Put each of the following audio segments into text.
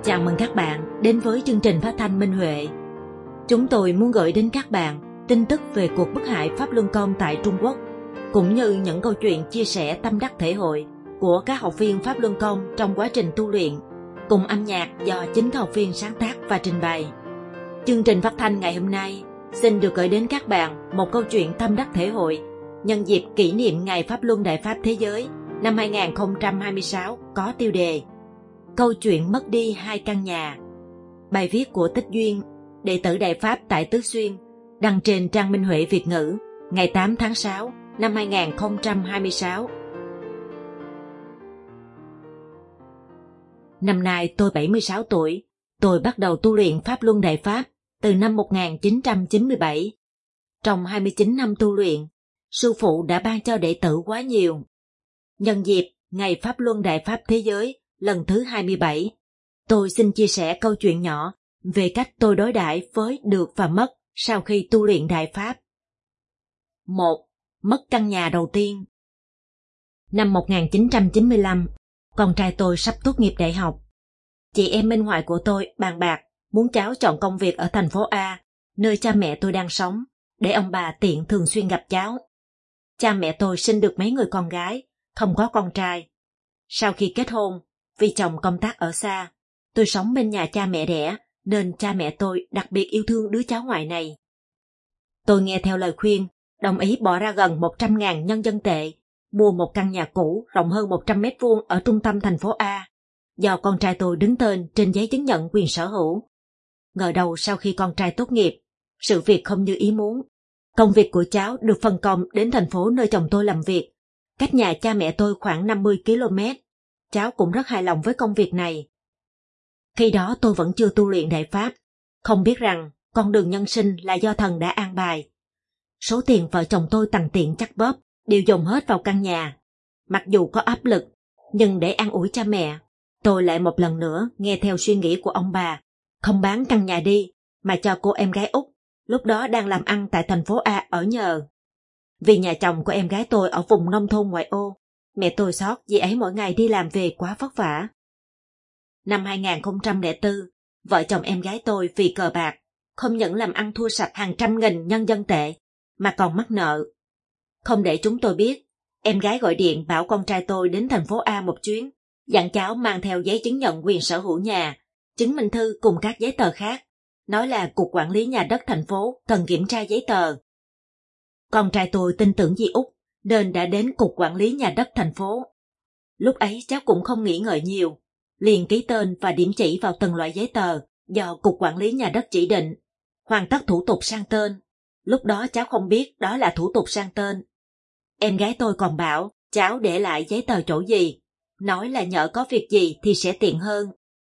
Chào mừng các bạn đến với chương trình phát thanh Minh Huệ. Chúng tôi muốn gửi đến các bạn tin tức về cuộc bức hại Pháp Luân Công tại Trung Quốc, cũng như những câu chuyện chia sẻ tâm đắc thể hội của các học viên Pháp Luân Công trong quá trình tu luyện, cùng âm nhạc do chính các học viên sáng tác và trình bày. Chương trình phát thanh ngày hôm nay xin được gửi đến các bạn một câu chuyện tâm đắc thể hội nhân dịp kỷ niệm Ngày Pháp Luân Đại Pháp Thế Giới năm 2026 có tiêu đề Câu chuyện mất đi hai căn nhà. Bài viết của Tích Duyên, đệ tử Đại Pháp tại Tứ Xuyên, đăng trên trang Minh Huệ Việt ngữ ngày 8 tháng 6 năm 2026. Năm nay tôi 76 tuổi. Tôi bắt đầu tu luyện Pháp Luân Đại Pháp từ năm 1997. Trong 29 năm tu luyện, sư phụ đã ban cho đệ tử quá nhiều. Nhân dịp Ngày Pháp Luân Đại Pháp Thế Giới lần thứ 27, tôi xin chia sẻ câu chuyện nhỏ về cách tôi đối đãi với được và mất sau khi tu luyện Đại Pháp. 1. Mất căn nhà đầu tiên. Năm 1995, con trai tôi sắp tốt nghiệp đại học. Chị em bên ngoài của tôi bàn bạc muốn cháu chọn công việc ở thành phố A, nơi cha mẹ tôi đang sống, để ông bà tiện thường xuyên gặp cháu. Cha mẹ tôi sinh được mấy người con gái, không có con trai. Sau khi kết hôn, vì chồng công tác ở xa, tôi sống bên nhà cha mẹ đẻ, nên cha mẹ tôi đặc biệt yêu thương đứa cháu ngoại này. Tôi nghe theo lời khuyên, đồng ý bỏ ra gần 100.000 nhân dân tệ, mua một căn nhà cũ rộng hơn 100 mét vuông ở trung tâm thành phố A, do con trai tôi đứng tên trên giấy chứng nhận quyền sở hữu. Ngờ đâu sau khi con trai tốt nghiệp, sự việc không như ý muốn. Công việc của cháu được phân công đến thành phố nơi chồng tôi làm việc, cách nhà cha mẹ tôi khoảng 50 km. Cháu cũng rất hài lòng với công việc này. Khi đó tôi vẫn chưa tu luyện Đại Pháp, không biết rằng con đường nhân sinh là do thần đã an bài. Số tiền vợ chồng tôi tằn tiện chắc bóp đều dồn hết vào căn nhà. Mặc dù có áp lực, nhưng để an ủi cha mẹ, tôi lại một lần nữa nghe theo suy nghĩ của ông bà, không bán căn nhà đi mà cho cô em gái út, lúc đó đang làm ăn tại thành phố A ở nhờ. Vì nhà chồng của em gái tôi ở vùng nông thôn ngoại ô, mẹ tôi xót vì ấy mỗi ngày đi làm về quá vất vả. Năm 2004, vợ chồng em gái tôi vì cờ bạc, không những làm ăn thua sạch hàng trăm nghìn nhân dân tệ, mà còn mắc nợ. Không để chúng tôi biết, em gái gọi điện bảo con trai tôi đến thành phố A một chuyến, dặn cháu mang theo giấy chứng nhận quyền sở hữu nhà, chứng minh thư cùng các giấy tờ khác, nói là Cục Quản lý Nhà đất thành phố cần kiểm tra giấy tờ. Con trai tôi tin tưởng dì út, nên đã đến Cục Quản lý Nhà đất thành phố. Lúc ấy cháu cũng không nghĩ ngợi nhiều, liền ký tên và điểm chỉ vào từng loại giấy tờ do Cục Quản lý Nhà đất chỉ định, hoàn tất thủ tục sang tên. Lúc đó cháu không biết đó là thủ tục sang tên. Em gái tôi còn bảo cháu để lại giấy tờ chỗ gì, nói là nhỡ có việc gì thì sẽ tiện hơn.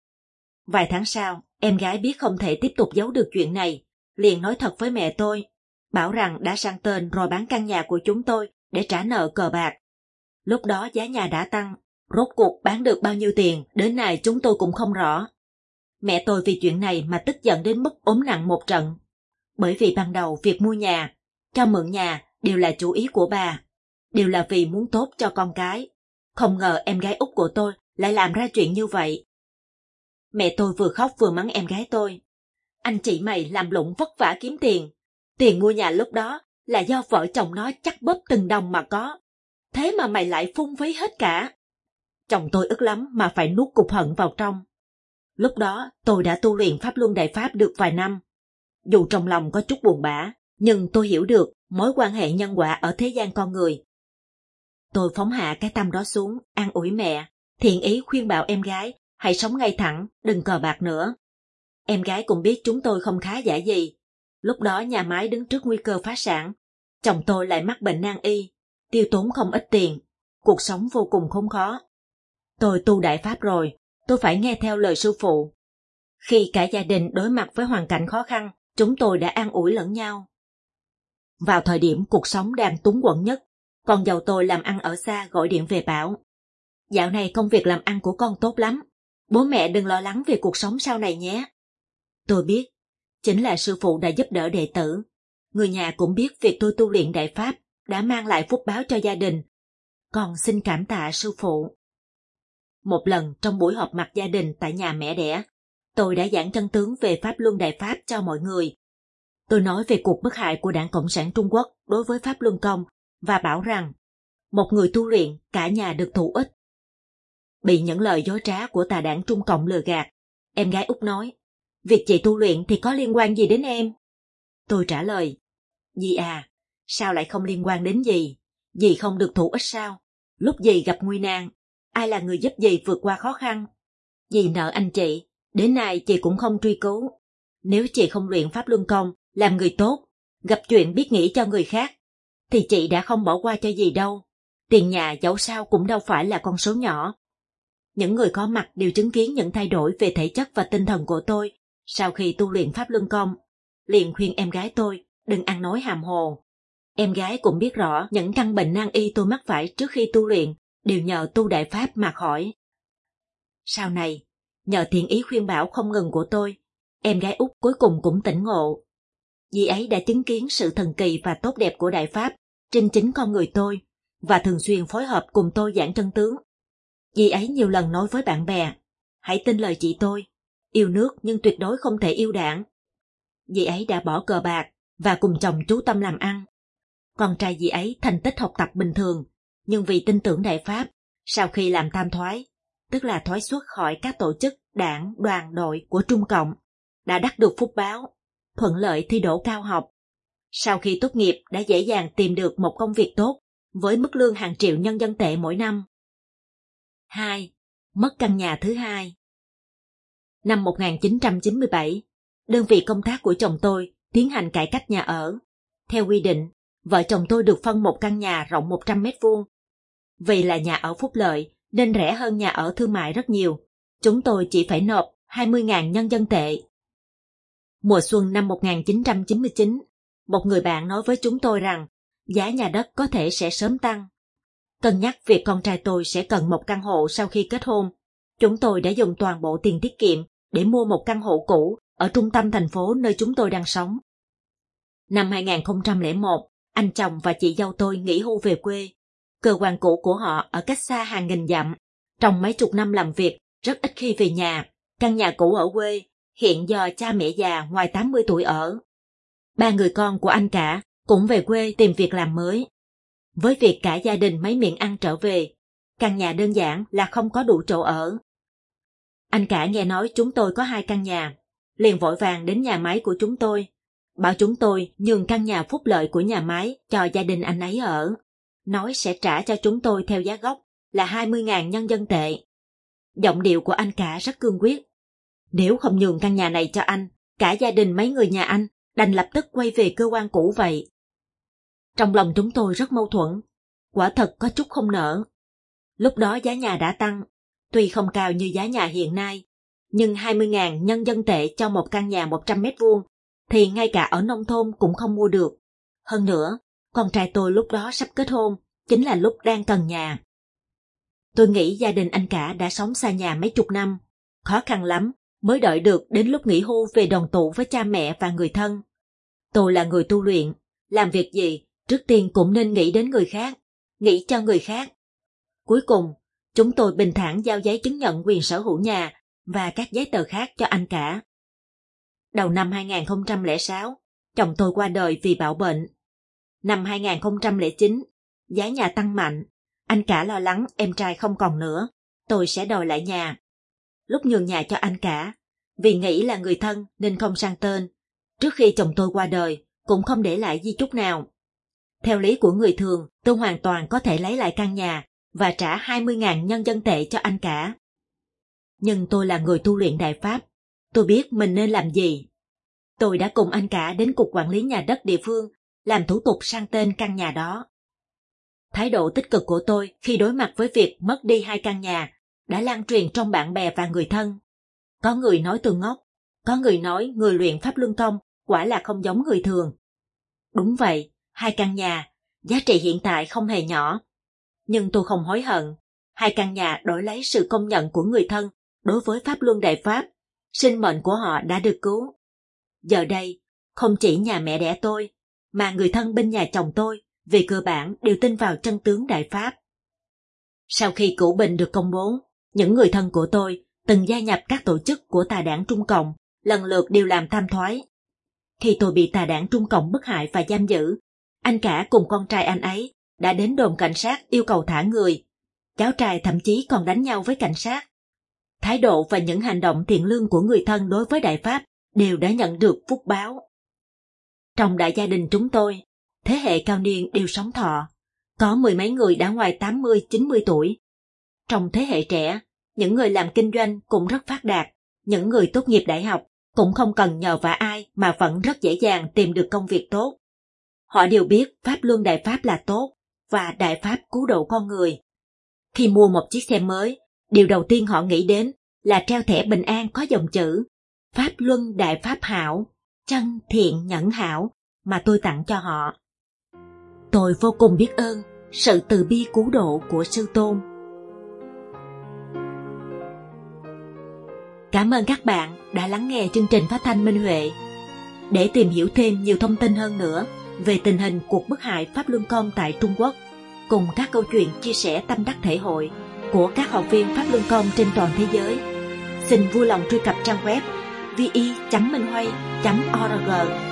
Vài tháng sau, em gái biết không thể tiếp tục giấu được chuyện này, liền nói thật với mẹ tôi, bảo rằng đã sang tên rồi bán căn nhà của chúng tôi để trả nợ cờ bạc. Lúc đó giá nhà đã tăng, rốt cuộc bán được bao nhiêu tiền đến nay chúng tôi cũng không rõ. Mẹ tôi vì chuyện này mà tức giận đến mức ốm nặng một trận. Bởi vì ban đầu việc mua nhà, cho mượn nhà đều là chủ ý của bà, đều là vì muốn tốt cho con cái. Không ngờ em gái út của tôi lại làm ra chuyện như vậy. Mẹ tôi vừa khóc vừa mắng em gái tôi. Anh chị mày làm lụng vất vả kiếm tiền. Tiền mua nhà lúc đó là do vợ chồng nó chắc bóp từng đồng mà có. Thế mà mày lại phung phí hết cả. Chồng tôi ức lắm mà phải nuốt cục hận vào trong. Lúc đó tôi đã tu luyện Pháp Luân Đại Pháp được vài năm. Dù trong lòng có chút buồn bã, nhưng tôi hiểu được mối quan hệ nhân quả ở thế gian con người. Tôi phóng hạ cái tâm đó xuống, an ủi mẹ, thiện ý khuyên bảo em gái hãy sống ngay thẳng, đừng cờ bạc nữa. Em gái cũng biết chúng tôi không khá giả gì. Lúc đó nhà máy đứng trước nguy cơ phá sản, chồng tôi lại mắc bệnh nan y, tiêu tốn không ít tiền, cuộc sống vô cùng khốn khó. Tôi tu Đại Pháp rồi, tôi phải nghe theo lời sư phụ. Khi cả gia đình đối mặt với hoàn cảnh khó khăn, chúng tôi đã an ủi lẫn nhau. Vào thời điểm cuộc sống đang túng quẫn nhất, con dâu tôi làm ăn ở xa gọi điện về bảo, dạo này công việc làm ăn của con tốt lắm, bố mẹ đừng lo lắng về cuộc sống sau này nhé. Tôi biết, chính là sư phụ đã giúp đỡ đệ tử. Người nhà cũng biết việc tôi tu luyện Đại Pháp đã mang lại phúc báo cho gia đình. Con xin cảm tạ sư phụ. Một lần trong buổi họp mặt gia đình tại nhà mẹ đẻ, tôi đã giảng chân tướng về Pháp Luân Đại Pháp cho mọi người. Tôi nói về cuộc bất hại của Đảng Cộng sản Trung Quốc đối với Pháp Luân Công và bảo rằng một người tu luyện cả nhà được thụ ích. Bị những lời dối trá của tà đảng Trung Cộng lừa gạt, em gái Út nói, việc chị tu luyện thì có liên quan gì đến em? Tôi trả lời, dì à, sao lại không liên quan đến dì? Dì không được thụ ích sao? Lúc dì gặp nguy nan, ai là người giúp dì vượt qua khó khăn? Dì nợ anh chị, đến nay chị cũng không truy cứu. Nếu chị không luyện Pháp Luân Công, làm người tốt, gặp chuyện biết nghĩ cho người khác, thì chị đã không bỏ qua cho dì đâu. Tiền nhà dẫu sao cũng đâu phải là con số nhỏ. Những người có mặt đều chứng kiến những thay đổi về thể chất và tinh thần của tôi sau khi tu luyện Pháp Luân Công. Liền khuyên em gái tôi đừng ăn nói hàm hồ. Em gái cũng biết rõ những căn bệnh nan y tôi mắc phải trước khi tu luyện đều nhờ tu đại pháp mà khỏi. Sau này, nhờ thiện ý khuyên bảo không ngừng của tôi, em gái Út cuối cùng cũng tỉnh ngộ. Dì ấy đã chứng kiến sự thần kỳ và tốt đẹp của đại pháp trên chính con người tôi và thường xuyên phối hợp cùng tôi giảng chân tướng. Dì ấy nhiều lần nói với bạn bè, hãy tin lời chị tôi, yêu nước nhưng tuyệt đối không thể yêu đảng. Dì ấy đã bỏ cờ bạc và cùng chồng chú tâm làm ăn. Con trai dì ấy thành tích học tập bình thường, nhưng vì tin tưởng đại pháp, sau khi làm tam thoái, tức là thoái xuất khỏi các tổ chức, đảng, đoàn, đội của Trung Cộng, đã đắc được phúc báo, thuận lợi thi đỗ cao học. Sau khi tốt nghiệp đã dễ dàng tìm được một công việc tốt với mức lương hàng triệu nhân dân tệ mỗi năm. 2. Mất căn nhà thứ hai. Năm 1997, đơn vị công tác của chồng tôi tiến hành cải cách nhà ở. Theo quy định, vợ chồng tôi được phân một căn nhà rộng 100 mét vuông. Vì là nhà ở phúc lợi nên rẻ hơn nhà ở thương mại rất nhiều. Chúng tôi chỉ phải nộp 20.000 nhân dân tệ. Mùa xuân năm 1999, một người bạn nói với chúng tôi rằng giá nhà đất có thể sẽ sớm tăng. Cân nhắc việc con trai tôi sẽ cần một căn hộ sau khi kết hôn, chúng tôi đã dùng toàn bộ tiền tiết kiệm để mua một căn hộ cũ ở trung tâm thành phố nơi chúng tôi đang sống. Năm 2001, anh chồng và chị dâu tôi nghỉ hưu về quê. Cơ quan cũ của họ ở cách xa hàng nghìn dặm. Trong mấy chục năm làm việc, rất ít khi về nhà. Căn nhà cũ ở quê, hiện do cha mẹ già ngoài 80 tuổi ở. 3 người con của anh cả cũng về quê tìm việc làm mới. Với việc cả gia đình mấy miệng ăn trở về, căn nhà đơn giản là không có đủ chỗ ở. Anh cả nghe nói chúng tôi có 2 căn nhà, liền vội vàng đến nhà máy của chúng tôi, bảo chúng tôi nhường căn nhà phúc lợi của nhà máy cho gia đình anh ấy ở, nói sẽ trả cho chúng tôi theo giá gốc là 20.000 nhân dân tệ. Giọng điệu của anh cả rất cương quyết. Nếu không nhường căn nhà này cho anh, cả gia đình mấy người nhà anh đành lập tức quay về cơ quan cũ vậy. Trong lòng chúng tôi rất mâu thuẫn, quả thật có chút không nỡ. Lúc đó giá nhà đã tăng, tuy không cao như giá nhà hiện nay, nhưng 20.000 nhân dân tệ cho một căn nhà 100 mét vuông thì ngay cả ở nông thôn cũng không mua được. Hơn nữa, con trai tôi lúc đó sắp kết hôn, chính là lúc đang cần nhà. Tôi nghĩ gia đình anh cả đã sống xa nhà mấy chục năm, khó khăn lắm mới đợi được đến lúc nghỉ hưu về đoàn tụ với cha mẹ và người thân. Tôi là người tu luyện, làm việc gì trước tiên cũng nên nghĩ đến người khác, nghĩ cho người khác. Cuối cùng, chúng tôi bình thản giao giấy chứng nhận quyền sở hữu nhà và các giấy tờ khác cho anh cả. Đầu năm 2006, chồng tôi qua đời vì bạo bệnh. Năm 2009, giá nhà tăng mạnh, anh cả lo lắng em trai không còn nữa, tôi sẽ đòi lại nhà. Lúc nhường nhà cho anh cả, vì nghĩ là người thân nên không sang tên, trước khi chồng tôi qua đời cũng không để lại di chúc nào. Theo lý của người thường, tôi hoàn toàn có thể lấy lại căn nhà và trả 20.000 nhân dân tệ cho anh cả. Nhưng tôi là người tu luyện đại pháp, tôi biết mình nên làm gì. Tôi đã cùng anh cả đến cục quản lý nhà đất địa phương làm thủ tục sang tên căn nhà đó. Thái độ tích cực của tôi khi đối mặt với việc mất đi 2 căn nhà đã lan truyền trong bạn bè và người thân. Có người nói tôi ngốc, có người nói người luyện Pháp Luân Công quả là không giống người thường. Đúng vậy, 2 căn nhà, giá trị hiện tại không hề nhỏ. Nhưng tôi không hối hận, 2 căn nhà đổi lấy sự công nhận của người thân đối với Pháp Luân Đại Pháp, sinh mệnh của họ đã được cứu. Giờ đây, không chỉ nhà mẹ đẻ tôi, mà người thân bên nhà chồng tôi, về cơ bản đều tin vào chân tướng Đại Pháp. Sau khi cửu bình được công bố, những người thân của tôi từng gia nhập các tổ chức của tà đảng Trung Cộng, lần lượt đều làm tam thoái. Khi tôi bị tà đảng Trung Cộng bức hại và giam giữ, anh cả cùng con trai anh ấy đã đến đồn cảnh sát yêu cầu thả người. Cháu trai thậm chí còn đánh nhau với cảnh sát. Thái độ và những hành động thiện lương của người thân đối với Đại Pháp đều đã nhận được phúc báo. Trong đại gia đình chúng tôi, thế hệ cao niên đều sống thọ, có mười mấy người đã ngoài 80-90 tuổi. Trong thế hệ trẻ, những người làm kinh doanh cũng rất phát đạt, những người tốt nghiệp đại học cũng không cần nhờ vả ai mà vẫn rất dễ dàng tìm được công việc tốt. Họ đều biết Pháp Luân Đại Pháp là tốt và Đại Pháp cứu độ con người. Khi mua một chiếc xe mới, điều đầu tiên họ nghĩ đến là treo thẻ bình an có dòng chữ Pháp Luân Đại Pháp Hảo, chân thiện nhẫn hảo mà tôi tặng cho họ. Tôi vô cùng biết ơn sự từ bi cứu độ của Sư Tôn. Cảm ơn các bạn đã lắng nghe chương trình phát thanh Minh Huệ. Để tìm hiểu thêm nhiều thông tin hơn nữa về tình hình cuộc bức hại Pháp Luân Công tại Trung Quốc, cùng các câu chuyện chia sẻ tâm đắc thể hội của các học viên Pháp Luân Công trên toàn thế giới, xin vui lòng truy cập trang web vi.minhuay.org